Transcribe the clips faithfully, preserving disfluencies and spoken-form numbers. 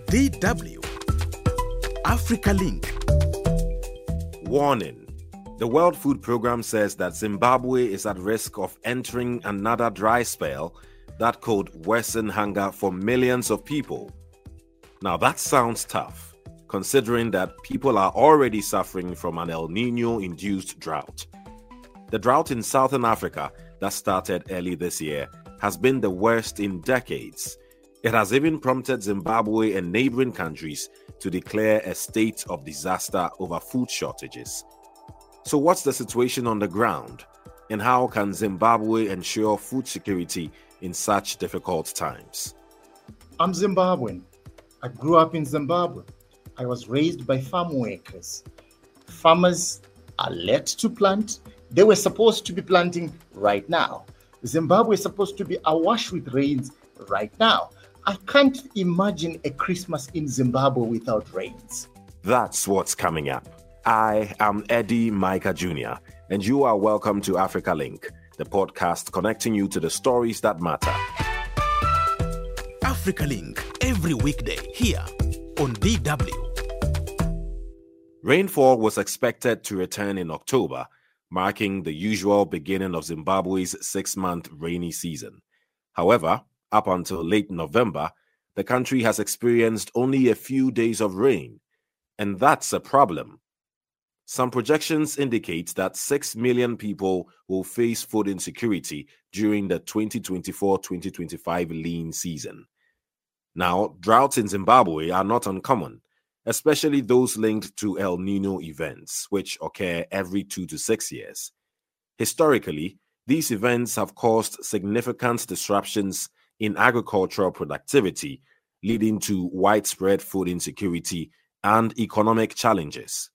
D W Africa Link. Warning. The World Food Programme says that Zimbabwe is at risk of entering another dry spell that could worsen hunger for millions of people. Now that sounds tough, considering that people are already suffering from an El Nino-induced drought. The drought in Southern Africa that started early this year has been the worst in decades. It has even prompted Zimbabwe and neighboring countries to declare a state of disaster over food shortages. So what's the situation on the ground, and how can Zimbabwe ensure food security in such difficult times? I'm Zimbabwean. I grew up in Zimbabwe. I was raised by farm workers. Farmers are let to plant. They were supposed to be planting right now. Zimbabwe is supposed to be awash with rains right now. I can't imagine a Christmas in Zimbabwe without rains. That's what's coming up. I am Eddie Micah Junior, and you are welcome to Africa Link, the podcast connecting you to the stories that matter. Africa Link, every weekday here on D W. Rainfall was expected to return in October, marking the usual beginning of Zimbabwe's six-month rainy season. However, up until late November, the country has experienced only a few days of rain, and that's a problem. Some projections indicate that six million people will face food insecurity during the twenty twenty-four twenty twenty-five lean season. Now, droughts in Zimbabwe are not uncommon, especially those linked to El Nino events, which occur every two to six years. Historically, these events have caused significant disruptions in agricultural productivity, leading to widespread food insecurity and economic challenges.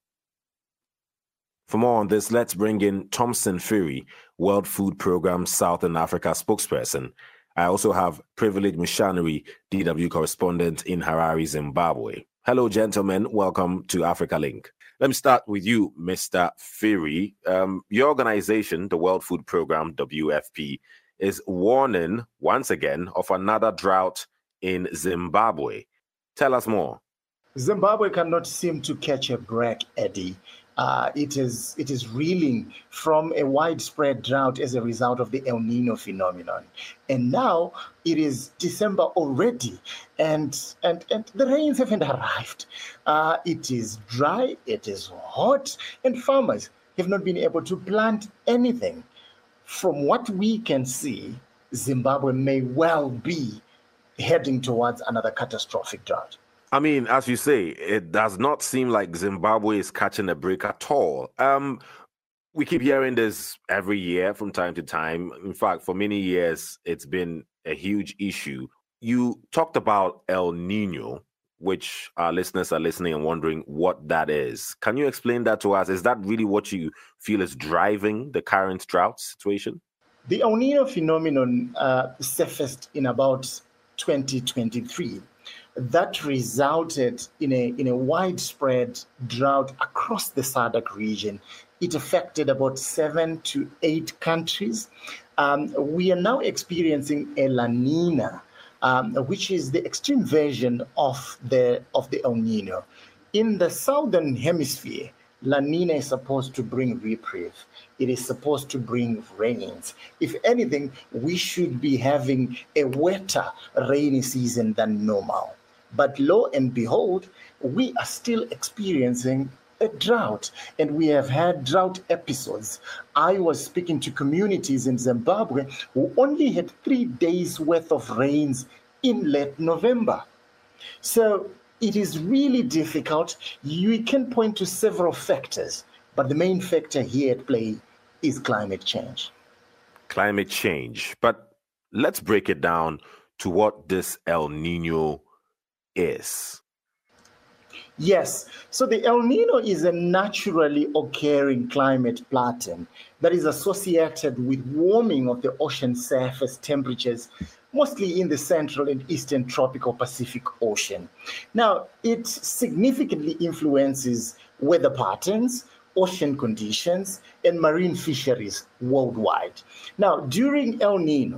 For more on this, let's bring in Thomson Phiri, World Food Programme Southern Africa spokesperson. I also have Privilege Missionary, D W correspondent in Harare, Zimbabwe. Hello, gentlemen. Welcome to Africa Link. Let me start with you, Mister Phiri. Um, your organization, the World Food Programme, W F P, is warning once again of another drought in Zimbabwe. Tell us more. Zimbabwe cannot seem to catch a break, Eddie. Uh, it is it is reeling from a widespread drought as a result of the El Nino phenomenon. And now it is December already, and and, and the rains haven't arrived. Uh, it is dry, it is hot, and farmers have not been able to plant anything. From what we can see, Zimbabwe may well be heading towards another catastrophic drought. I mean, as you say, it does not seem like Zimbabwe is catching a break at all. Um, we keep hearing this every year from time to time. In fact, for many years, it's been a huge issue. You talked about El Nino, which our listeners are listening and wondering what that is. Can you explain that to us? Is that really what you feel is driving the current drought situation? The El Nino phenomenon uh, surfaced in about twenty twenty-three. That resulted in a, in a widespread drought across the S A D C region. It affected about seven to eight countries. Um, we are now experiencing a La Nina, um, which is the extreme version of the, of the El Nino. In the southern hemisphere, La Nina is supposed to bring reprieve. It is supposed to bring rains. If anything, we should be having a wetter rainy season than normal. But lo and behold, we are still experiencing a drought, and we have had drought episodes. I was speaking to communities in Zimbabwe who only had three days worth of rains in late November. So it is really difficult. You can point to several factors, but the main factor here at play is climate change. Climate change. But let's break it down to what this El Nino is. Yes. So the El Nino is a naturally occurring climate pattern that is associated with warming of the ocean surface temperatures, mostly in the central and eastern tropical Pacific Ocean. Now, it significantly influences weather patterns, ocean conditions, and marine fisheries worldwide. Now, during El Nino,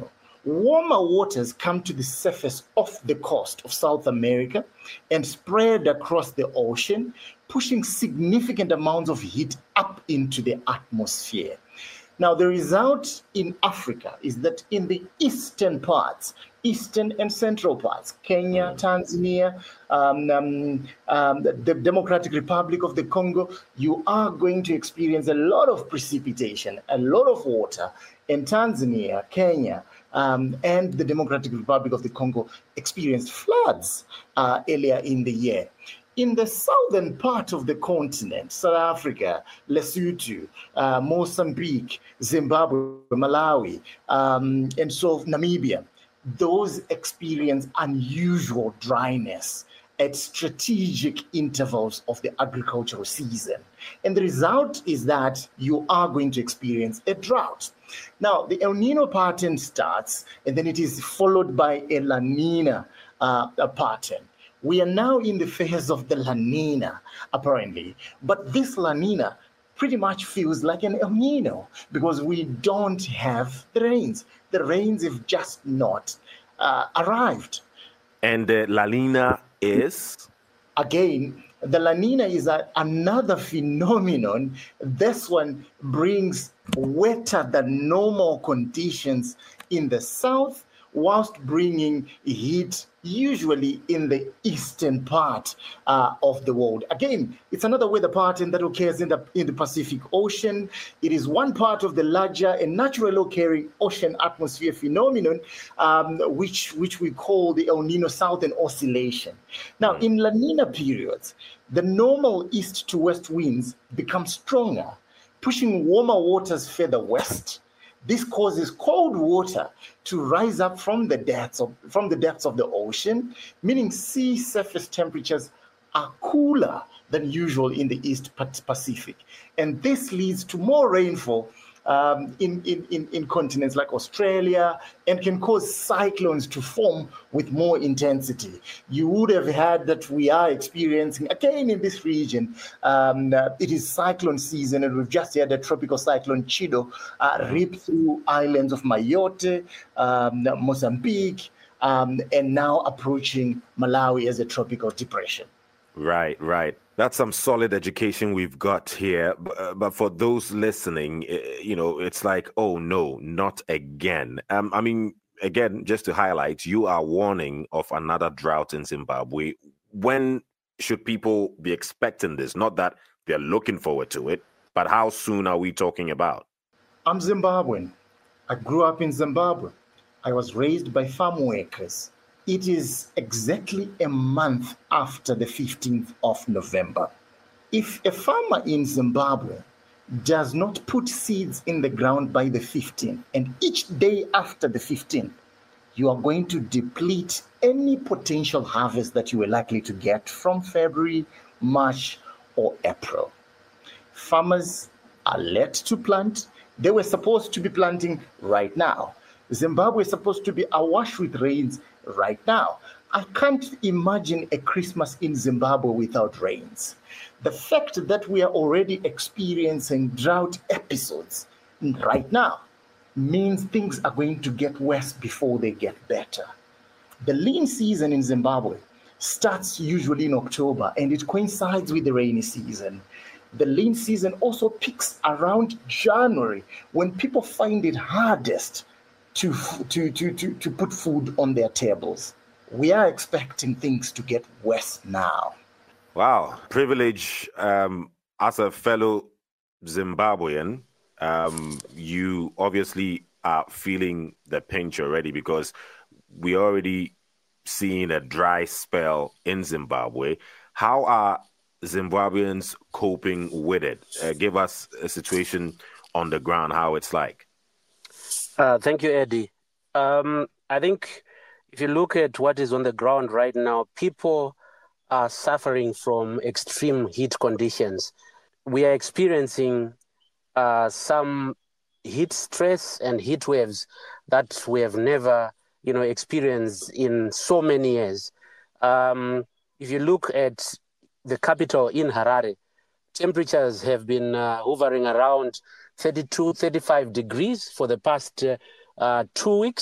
warmer waters come to the surface of the coast of South America and spread across the ocean, pushing significant amounts of heat up into the atmosphere. Now, the result in Africa is that in the eastern parts, eastern and central parts, Kenya, Tanzania, um, um, um, the Democratic Republic of the Congo, you are going to experience a lot of precipitation, a lot of water. In Tanzania, Kenya, um, and the Democratic Republic of the Congo experienced floods uh, earlier in the year. In the southern part of the continent, South Africa, Lesotho, uh, Mozambique, Zimbabwe, Malawi, um, and so Namibia, those experience unusual dryness at strategic intervals of the agricultural season. And the result is that you are going to experience a drought. Now, the El Nino pattern starts, and then it is followed by a La Nina uh, a pattern. We are now in the phase of the La Nina, apparently. But this La Nina pretty much feels like an El Nino because we don't have the rains. The rains have just not uh, arrived. And the La Nina is? Again, the La Nina is a, another phenomenon. This one brings wetter than normal conditions in the south, whilst bringing heat usually in the eastern part uh, of the world. Again, it's another weather pattern that occurs in the, in the Pacific Ocean. It is one part of the larger and naturally occurring ocean atmosphere phenomenon, um, which, which we call the El Nino Southern Oscillation. Now, in La Nina periods, the normal east to west winds become stronger, pushing warmer waters further west. This causes cold water to rise up from the depths of, from the depths of the ocean, meaning sea surface temperatures are cooler than usual in the East Pacific. And this leads to more rainfall um, in, in, in, in continents like Australia and can cause cyclones to form with more intensity. You would have heard that we are experiencing, again in this region, um, uh, it is cyclone season, and we've just had a tropical cyclone Chido uh, rip through islands of Mayotte, um, Mozambique, um, and now approaching Malawi as a tropical depression. Right, right. That's some solid education we've got here. But, but for those listening, you know, it's like, oh, no, not again. Um, I mean, again, just to highlight, you are warning of another drought in Zimbabwe. When should people be expecting this? Not that they're looking forward to it, but how soon are we talking about? I'm Zimbabwean. I grew up in Zimbabwe. I was raised by farm workers. It is exactly a month after the fifteenth of November. If a farmer in Zimbabwe does not put seeds in the ground by the fifteenth, and each day after the fifteenth, you are going to deplete any potential harvest that you were likely to get from February, March, or April. Farmers are led to plant. They were supposed to be planting right now. Zimbabwe is supposed to be awash with rains right now. I can't imagine a Christmas in Zimbabwe without rains. The fact that we are already experiencing drought episodes right now means things are going to get worse before they get better. The lean season in Zimbabwe starts usually in October, and it coincides with the rainy season. The lean season also peaks around January, when people find it hardest to, to, to, to, to put food on their tables. We are expecting things to get worse now. Wow. Privilege. Um, as a fellow Zimbabwean, um, you obviously are feeling the pinch already, because we're already seeing a dry spell in Zimbabwe. How are Zimbabweans coping with it? Uh, give us a situation on the ground, how it's like. Uh, thank you, Eddie. Um, I think if you look at what is on the ground right now, people are suffering from extreme heat conditions. We are experiencing uh, some heat stress and heat waves that we have never, you know, experienced in so many years. Um, if you look at the capital in Harare, temperatures have been uh, hovering around thirty-two, thirty-five degrees for the past uh, uh, two weeks,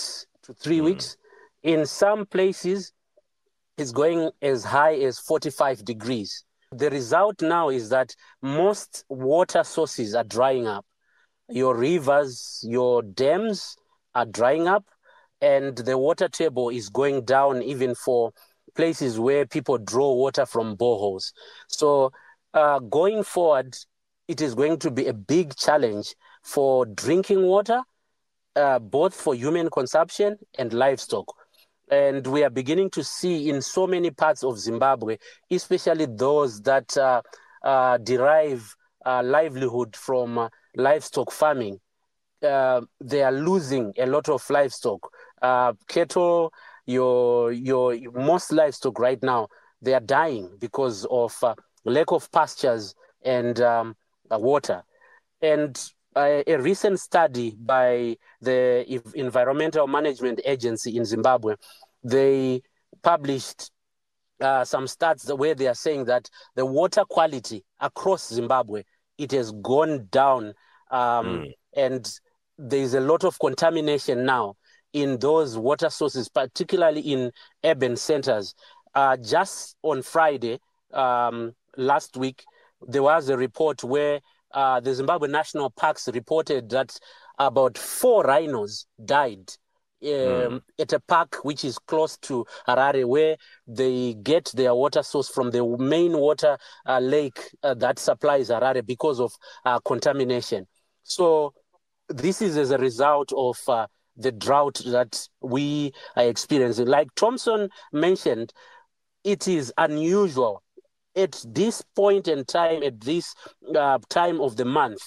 to three Mm. weeks. In some places, it's going as high as forty-five degrees. The result now is that most water sources are drying up. Your rivers, your dams are drying up, and the water table is going down even for places where people draw water from boreholes. So uh, going forward, it is going to be a big challenge for drinking water, uh, both for human consumption and livestock. And we are beginning to see in so many parts of Zimbabwe, especially those that uh, uh, derive uh, livelihood from uh, livestock farming, uh, they are losing a lot of livestock. Uh, cattle, your your most livestock right now, they are dying because of uh, lack of pastures and um, uh, water. And uh, a recent study by the Environmental Management Agency in Zimbabwe, they published uh, some stats where they are saying that the water quality across Zimbabwe, it has gone down, um, Mm. and there is a lot of contamination now in those water sources, particularly in urban centers. Uh, just on Friday, um, last week, there was a report where uh, the Zimbabwe National Parks reported that about four rhinos died um, Mm. at a park which is close to Harare, where they get their water source from the main water uh, lake uh, that supplies Harare because of uh, contamination. So this is as a result of uh, the drought that we are experiencing. Like Thompson mentioned, it is unusual at this point in time, at this uh, time of the month,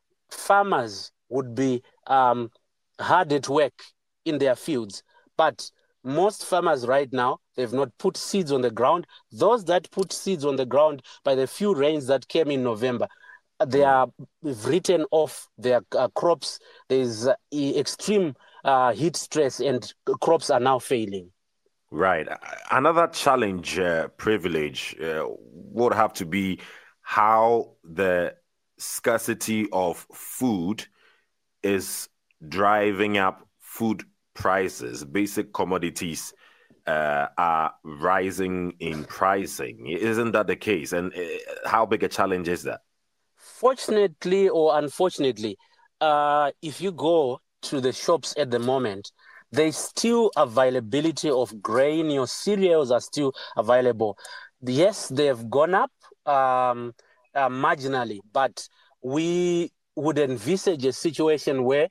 farmers would be um, hard at work in their fields. But most farmers right now, they've not put seeds on the ground. Those that put seeds on the ground by the few rains that came in November, they Mm. are written off their uh, crops. There's uh, extreme uh, heat stress and crops are now failing. Right. Another challenge, uh, privilege, uh, would have to be how the scarcity of food is driving up food prices. Basic commodities uh, are rising in pricing. Isn't that the case? And uh, how big a challenge is that? Fortunately or unfortunately, uh, if you go to the shops at the moment, there's still availability of grain. Your cereals are still available. Yes, they've gone up um, uh, marginally, but we would envisage a situation where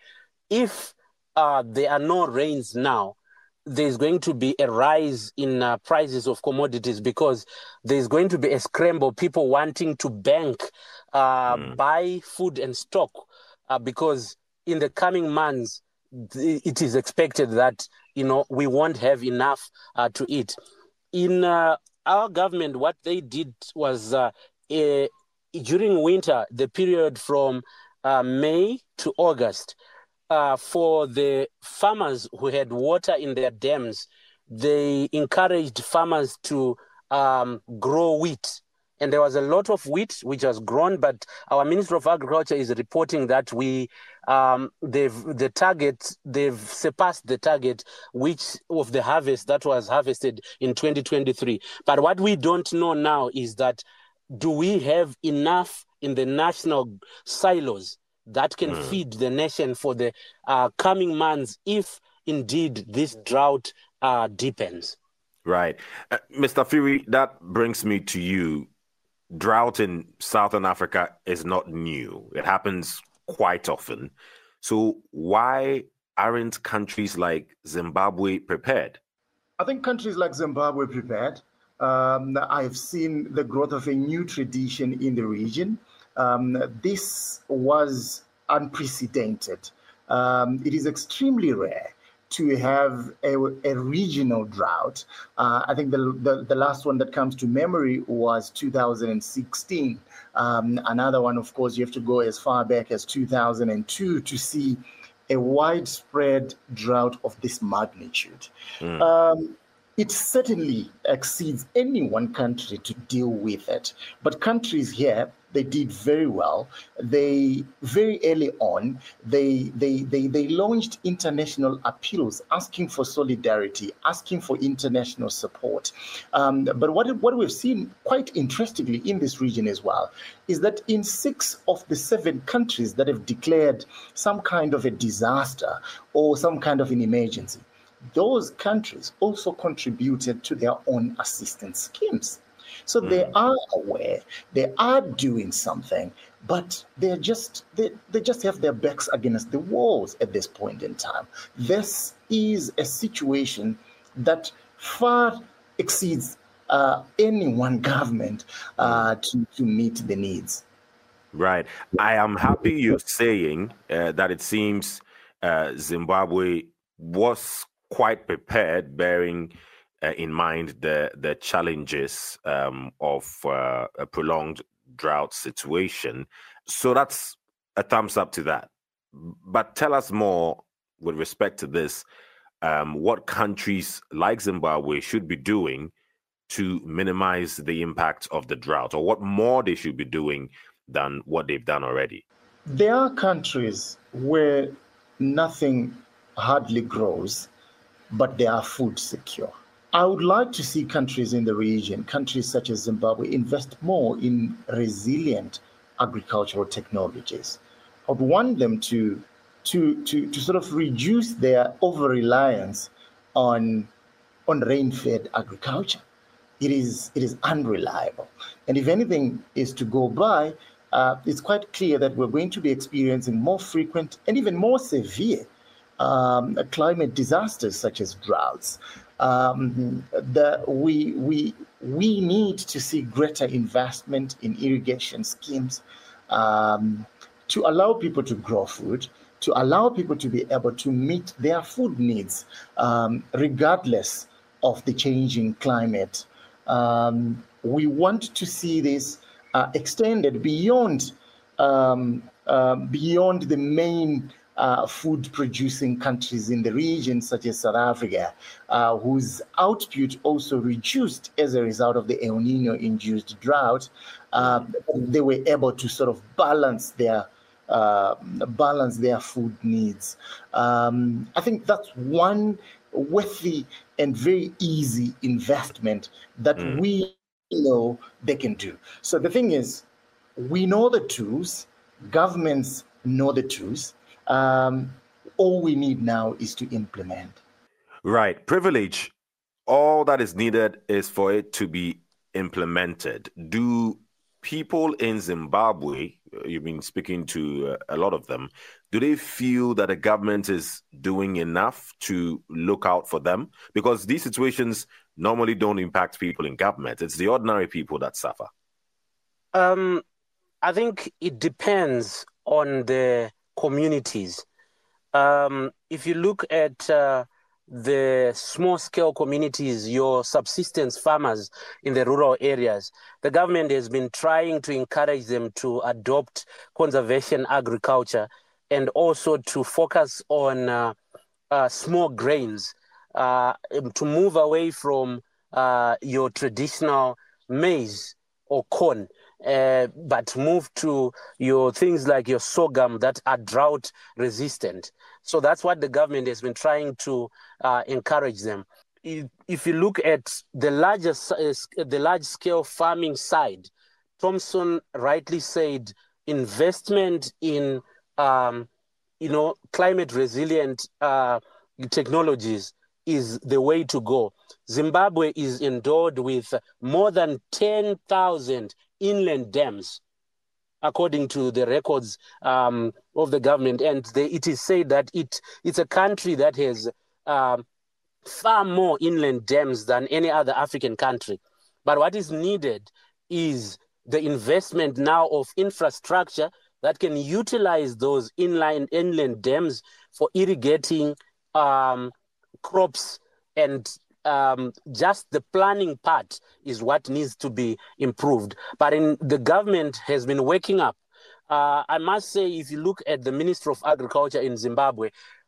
if uh, there are no rains now, there's going to be a rise in uh, prices of commodities because there's going to be a scramble, people wanting to bank, uh, Mm. buy food and stock, uh, because in the coming months, th- it is expected that, you know, we won't have enough uh, to eat. In uh, our government, what they did was uh, eh, during winter, the period from uh, May to August, uh, for the farmers who had water in their dams, they encouraged farmers to um, grow wheat. And there was a lot of wheat which was grown, but our Minister of Agriculture is reporting that we um, they've the target they've surpassed the target which of the harvest that was harvested in twenty twenty-three. But what we don't know now is that do we have enough in the national silos that can Mm. feed the nation for the uh, coming months if indeed this drought uh, deepens? Right. Uh, Mister Fury, that brings me to you. Drought in Southern Africa is not new. It happens quite often. So why aren't countries like Zimbabwe prepared? I think countries like Zimbabwe prepared. Um, I've seen the growth of a new tradition in the region. Um, this was unprecedented. Um, it is extremely rare to have a, a regional drought. Uh, I think the, the, the last one that comes to memory was two thousand sixteen. Um, another one, of course, you have to go as far back as two thousand two to see a widespread drought of this magnitude. Mm. Um, it certainly exceeds any one country to deal with it. But countries here, they did very well. They very early on, they they they they launched international appeals asking for solidarity, asking for international support. Um, but what what we've seen quite interestingly in this region as well is that in six of the seven countries that have declared some kind of a disaster or some kind of an emergency, those countries also contributed to their own assistance schemes. So mm. they are aware, they are doing something, but they're just they, they just have their backs against the walls at this point in time. This is a situation that far exceeds uh, any one government uh, to, to meet the needs. Right. I am happy you're saying uh, that it seems uh, Zimbabwe was quite prepared, bearing uh, in mind the the challenges um, of uh, a prolonged drought situation. So that's a thumbs up to that. But tell us more with respect to this, um, what countries like Zimbabwe should be doing to minimize the impact of the drought, or what more they should be doing than what they've done already. There are countries where nothing hardly grows, but they are food secure. I would like to see countries in the region, countries such as Zimbabwe, invest more in resilient agricultural technologies. I would want them to, to, to, to sort of reduce their over-reliance on, on rain-fed agriculture. It is, it is unreliable. And if anything is to go by, uh, it's quite clear that we're going to be experiencing more frequent and even more severe Um, climate disasters such as droughts. Um, the, we, we, we need to see greater investment in irrigation schemes um, to allow people to grow food, to allow people to be able to meet their food needs um, regardless of the changing climate. Um, we want to see this uh, extended beyond, um, uh, beyond the main Uh, food-producing countries in the region, such as South Africa, uh, whose output also reduced as a result of the El Nino-induced drought. Uh, they were able to sort of balance their uh, balance their food needs. Um, I think that's one worthy and very easy investment that mm. we know they can do. So the thing is, we know the tools, governments know the tools. Um, all we need now is to implement. Right. Privilege, all that is needed is for it to be implemented. Do people in Zimbabwe, you've been speaking to a lot of them, do they feel that the government is doing enough to look out for them? Because these situations normally don't impact people in government. It's the ordinary people that suffer. Um, I think it depends on the communities. Um, if you look at uh, the small-scale communities, your subsistence farmers in the rural areas, the government has been trying to encourage them to adopt conservation agriculture and also to focus on uh, uh, small grains, uh, to move away from uh, your traditional maize or corn. Uh, but move to your things like your sorghum that are drought resistant. So that's what the government has been trying to uh, encourage them. If, if you look at the largest, uh, the large scale farming side, Thompson rightly said investment in, um, you know, climate resilient uh, technologies is the way to go. Zimbabwe is endowed with more than ten thousand inland dams, according to the records um, of the government. And they, it is said that it it's a country that has um, far more inland dams than any other African country. But what is needed is the investment now of infrastructure that can utilize those inland, inland dams for irrigating um, crops, and um, just the planning part is what needs to be improved. But in, the government has been waking up. Uh, I must say, if you look at the Minister of Agriculture in Zimbabwe,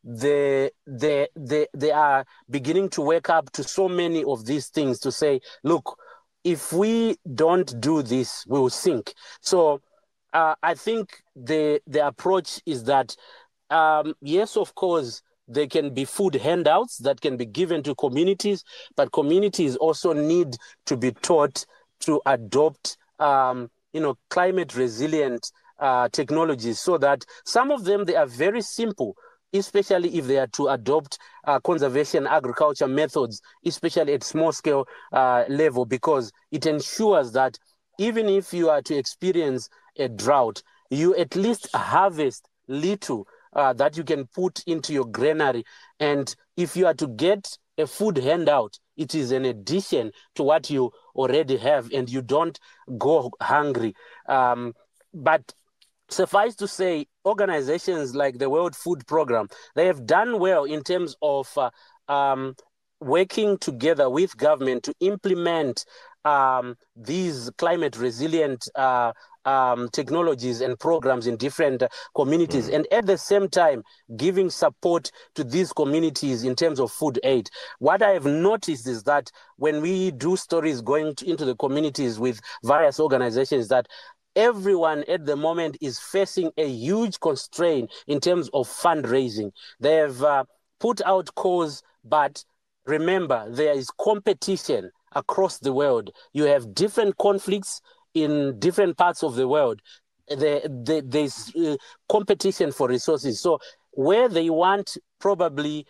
they, they, they, they are beginning to wake up to so many of these things to say, look, if we don't do this, we will sink. So uh, I think the, the approach is that, um, yes, of course, there can be food handouts that can be given to communities, but communities also need to be taught to adopt, um, you know, climate resilient uh, technologies, so that some of them, they are very simple, especially if they are to adopt uh, conservation agriculture methods, especially at small scale uh, level, because it ensures that even if you are to experience a drought, you at least harvest little uh, that you can put into your granary. And if you are to get a food handout, it is an addition to what you already have, and you don't go hungry. Um, but suffice to say, organizations like the World Food Program, they have done well in terms of uh, um, working together with government to implement um, these climate resilient uh, um, technologies and programs in different uh, communities, mm. and at the same time giving support to these communities in terms of food aid. What I have noticed is that when we do stories going to, into the communities with various organizations, that everyone at the moment is facing a huge constraint in terms of fundraising. They have uh, put out calls, but remember, there is competition across the world. You have different conflicts in different parts of the world. There, there, there's uh, competition for resources. So where they want probably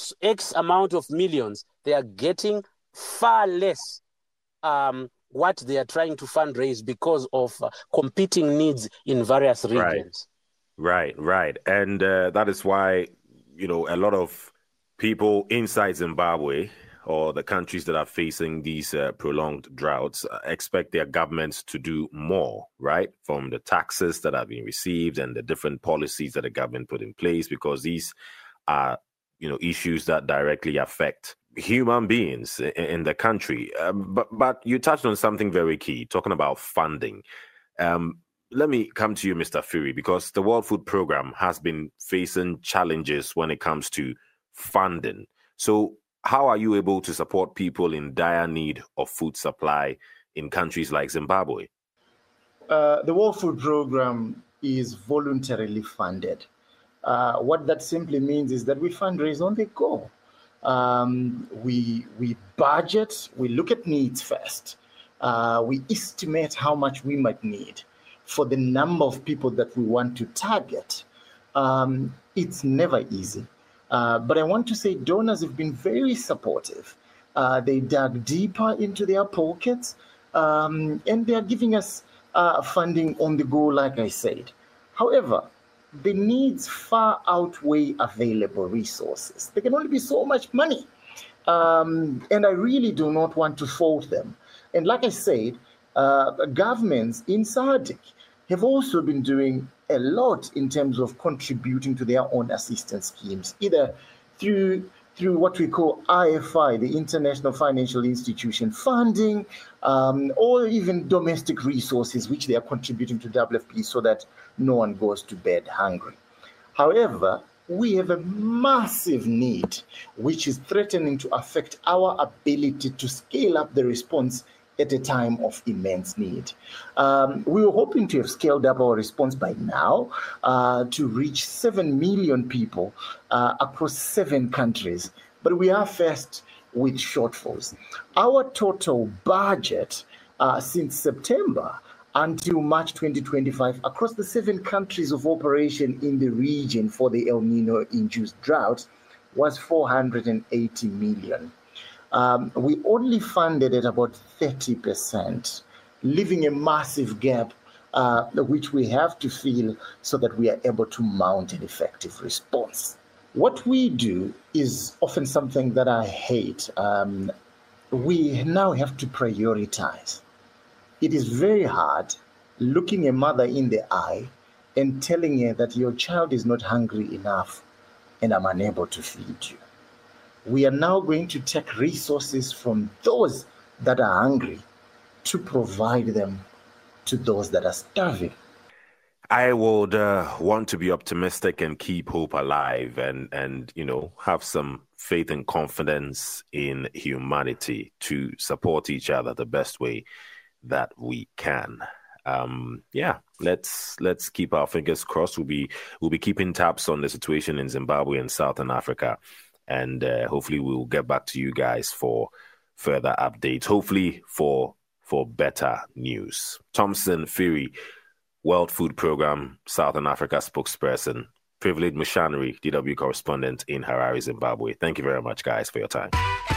X amount of millions, they are getting far less um, what they are trying to fundraise because of uh, competing needs in various regions. Right, right, right. And uh, that is why, you know, a lot of people inside Zimbabwe or the countries that are facing these uh, prolonged droughts uh, expect their governments to do more, right? From the taxes that have been received and the different policies that the government put in place, because these are, you know, issues that directly affect human beings in, in the country. Um, but but you touched on something very key, talking about funding. Um, let me come to you, Mister Phiri, because the World Food Program has been facing challenges when it comes to funding. So how are you able to support people in dire need of food supply in countries like Zimbabwe? Uh, the World Food Program is voluntarily funded. Uh, what that simply means is that we fundraise on the go. Um, we, we budget, we look at needs first. Uh, we estimate how much we might need for the number of people that we want to target. Um, it's never easy. Uh, but I want to say donors have been very supportive. Uh, they dug deeper into their pockets, um, and they are giving us uh, funding on the go, like I said. However, the needs far outweigh available resources. There can only be so much money, um, and I really do not want to fault them. And like I said, uh, governments in S A D C have also been doing a lot in terms of contributing to their own assistance schemes, either through through what we call I F I, the International Financial Institution funding, um, or even domestic resources, which they are contributing to W F P so that no one goes to bed hungry. However, we have a massive need, which is threatening to affect our ability to scale up the response at a time of immense need. Um, we were hoping to have scaled up our response by now uh, to reach seven million people uh, across seven countries, but we are faced with shortfalls. Our total budget uh, since September until March twenty twenty-five across the seven countries of operation in the region for the El Nino-induced drought was four hundred eighty million. Um, we only funded at about thirty percent, leaving a massive gap uh, which we have to fill so that we are able to mount an effective response. What we do is often something that I hate. Um, we now have to prioritize. It is very hard looking a mother in the eye and telling her that your child is not hungry enough and I'm unable to feed you. We are now going to take resources from those that are hungry to provide them to those that are starving. I would uh, want to be optimistic and keep hope alive, and and you know have some faith and confidence in humanity to support each other the best way that we can. Um, yeah, let's let's keep our fingers crossed. We'll be we'll be keeping tabs on the situation in Zimbabwe and Southern Africa, and uh, hopefully we'll get back to you guys for further updates. Hopefully for for better news. Thompson Fury, World Food Programme Southern Africa spokesperson. Privileged Missionary, D W correspondent in Harare, Zimbabwe. Thank you very much, guys, for your time.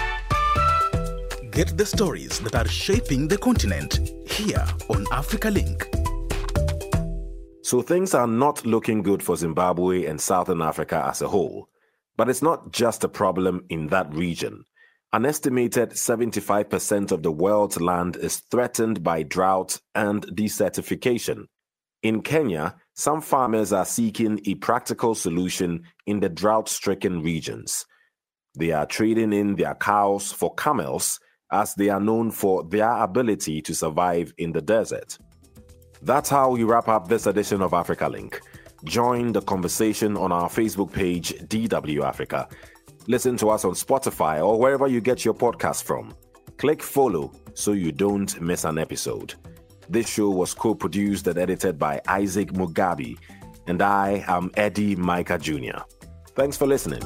Get the stories that are shaping the continent here on Africa Link. So things are not looking good for Zimbabwe and Southern Africa as a whole. But it's not just a problem in that region. An estimated seventy-five percent of the world's land is threatened by drought and desertification. In Kenya, some farmers are seeking a practical solution in the drought-stricken regions. They are trading in their cows for camels, as they are known for their ability to survive in the desert. That's how we wrap up this edition of Africa Link. Join the conversation on our Facebook page, D W Africa. Listen to us on Spotify or wherever you get your podcast from. Click follow so you don't miss an episode. This show was co-produced and edited by Isaac Mugabi, and I am Eddie Micah Junior Thanks for listening.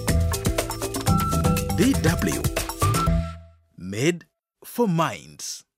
D W. Made for minds.